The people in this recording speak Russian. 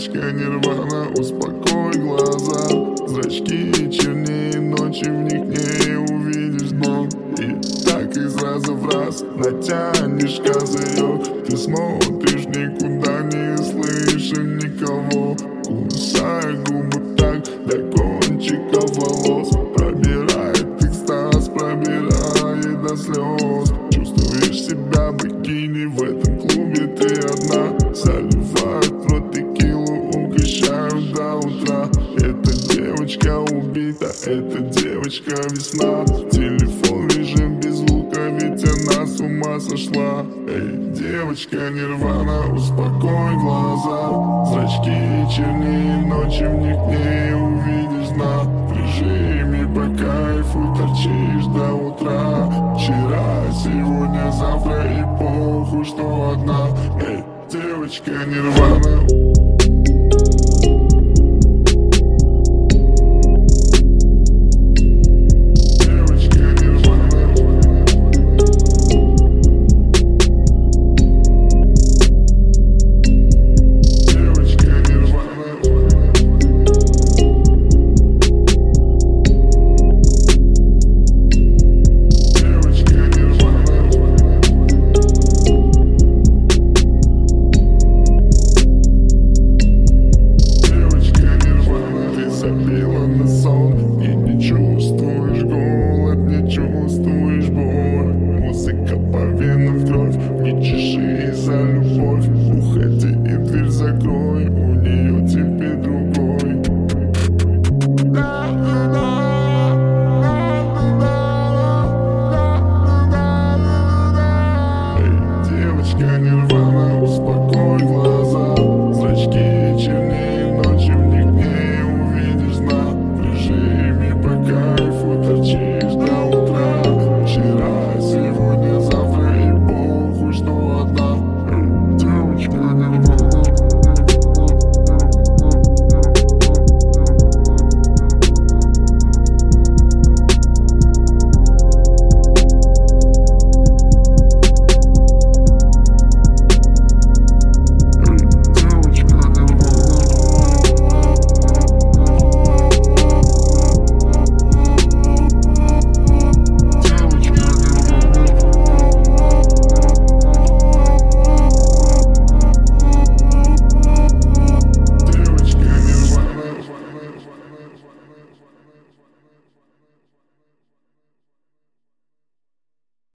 девочка нирвана, успокой глаза. Зрачки чернее ночи, в них не увидишь дно. И так из раза в раз натянешь козырек. Ты смотришь никуда, не слыша никого. Кусай губы так до кончиков волос. Пробирает экстаз, пробирает до слез. Чувствуешь себя бикини, в этом клубе ты одна. Заливают в рот текилу, угощают до утра. Эта девочка убита, эта девочка весна. Телефон режим без звука, ведь она с ума сошла. Эй, девочка нирвана, успокой глаза. Зрачки чернее ночи, в них не увидишь дна. В режиме по кайфу торчишь до утра. Вчера, сегодня, завтра и похуй, что одна. Эй, девочка нирвана. Забила на сон и не чувствуешь голод, не чувствуешь боль. Музыка по венам в кровь, не чеши за любовь. Уходи и дверь закрой.